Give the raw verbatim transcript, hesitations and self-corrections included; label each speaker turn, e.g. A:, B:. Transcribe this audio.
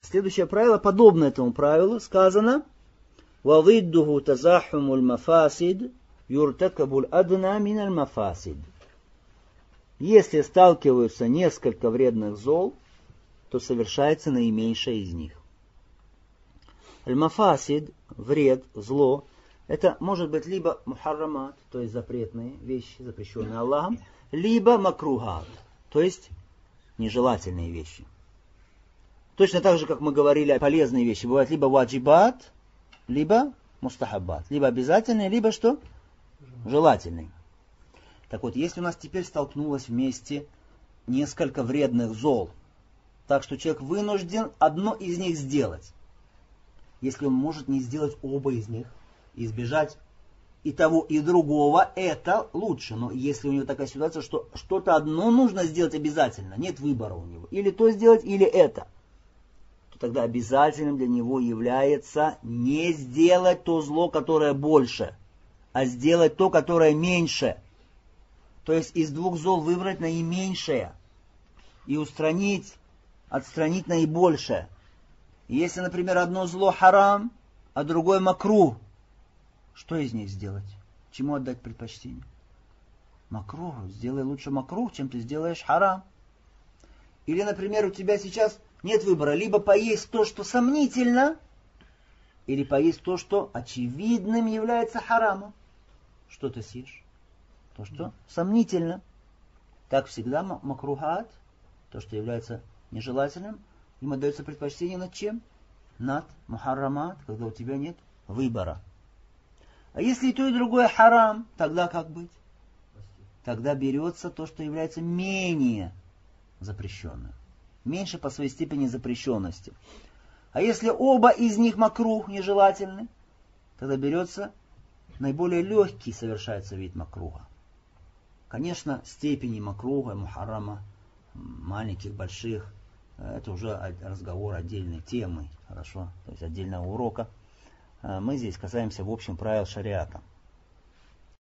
A: Следующее правило, подобно этому правилу, сказано وَضِدُّهُ تَزَاحُمُ الْمَفَاسِدِ يُرْتَكَبُ الْأَدْنَى مِنَ الْمَفَاسِدِ. Если сталкиваются несколько вредных зол, то совершается наименьшее из них. Аль-мафасид, вред, зло, это может быть либо мухаррамат, то есть запретные вещи, запрещенные Аллахом, либо макрухат, то есть нежелательные вещи. Точно так же, как мы говорили, полезные вещи бывают либо ваджибат, либо мустахаббат, либо обязательные, либо что? Желательные. Так вот, если у нас теперь столкнулось вместе несколько вредных зол, так что человек вынужден одно из них сделать. Если он может не сделать оба из них, избежать и того, и другого, это лучше. Но если у него такая ситуация, что что-то одно нужно сделать обязательно, нет выбора у него, или то сделать, или это, то тогда обязательным для него является не сделать то зло, которое больше, а сделать то, которое меньше. То есть из двух зол выбрать наименьшее и устранить, отстранить наибольшее. Если, например, одно зло харам, а другое макрух, что из них сделать? Чему отдать предпочтение? Макрух. Сделай лучше макрух, чем ты сделаешь харам. Или, например, у тебя сейчас нет выбора. Либо поесть то, что сомнительно, или поесть то, что очевидным является харамом. Что ты съешь? То, что сомнительно. Так всегда макрухат, то, что является нежелательным, им отдается предпочтение над чем? Над мухаррамат, когда у тебя нет выбора. А если и то, и другое харам, тогда как быть? Тогда берется то, что является менее запрещенным. Меньше по своей степени запрещенности. А если оба из них макрух нежелательны, тогда берется наиболее легкий, совершается вид макруха. Конечно, степени макруха, мухаррама, маленьких, больших, это уже разговор отдельной темы, хорошо, то есть отдельного урока. Мы здесь касаемся в общем правил шариата.